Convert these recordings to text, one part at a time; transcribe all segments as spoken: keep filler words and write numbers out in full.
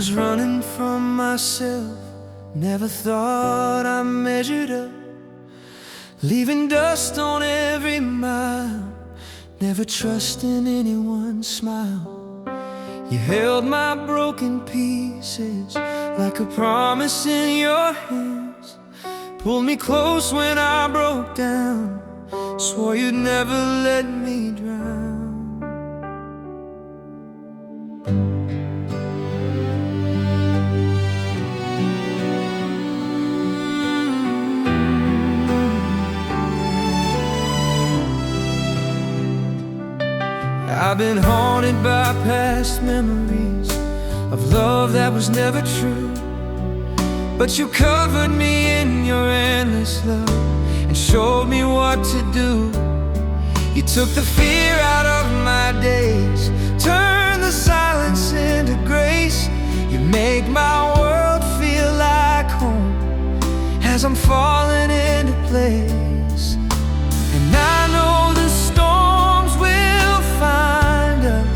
was running from myself, never thought I measured up, leaving dust on every mile, never trusting anyone's smile. You held my broken pieces like a promise in your hands, pulled me close when I broke down, swore you'd never let me drown. I've been haunted by past memories of love that was never true, but you covered me in your endless love and showed me what to do. You took the fear out of my days, turned the silence into grace. You make my world feel like home as I'm falling into place. And I know the storms will find us,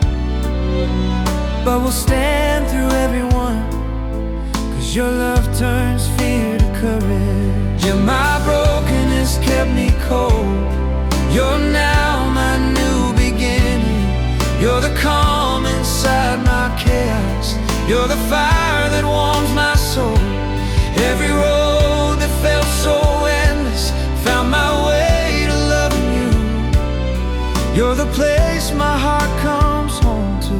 but we'll stand through every one, 'cause your love turns fear to courage. Yeah, my brokenness kept me cold. You're now my new beginning. You're the calm inside my chaos. You're the fire that warms my soul. Every road that felt so endless found my way to loving you. You're the place my heart comes home to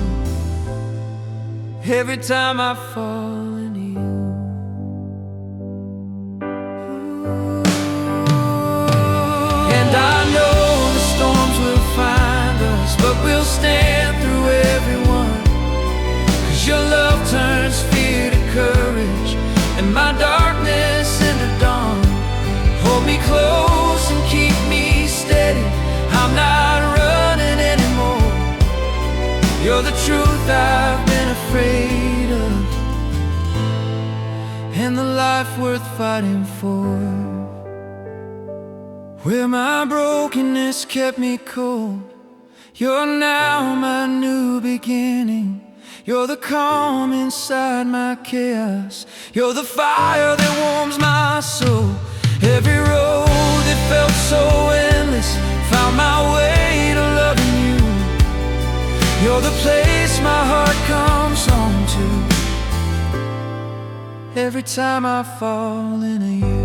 every time I fall into you. And I know the storms will find us, but we'll stand through every one, 'cause your love turns fear to courage and my darkness into dawn. Hold me close and keep me steady, I'm not running anymore. You're the truth I've been afraid of, and the life worth fighting for. Where my brokenness kept me cold, you're now my new beginning. You're the calm inside my chaos. You're the fire that warms my soul. Every road that felt so endless found my way to loving you. You're the place my heart comes home to every time I fall into you.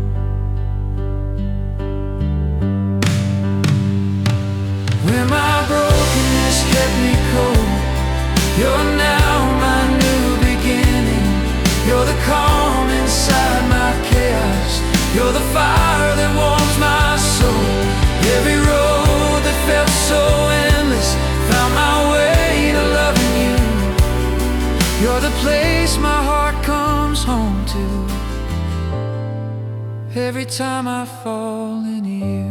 Where my brokenness kept me cold, you're now my new beginning. You're the calm inside my chaos. You're the fire that warms my soul. Every road that felt so endless found my way to loving you. You're the place my heart comes home to every time I fall into you.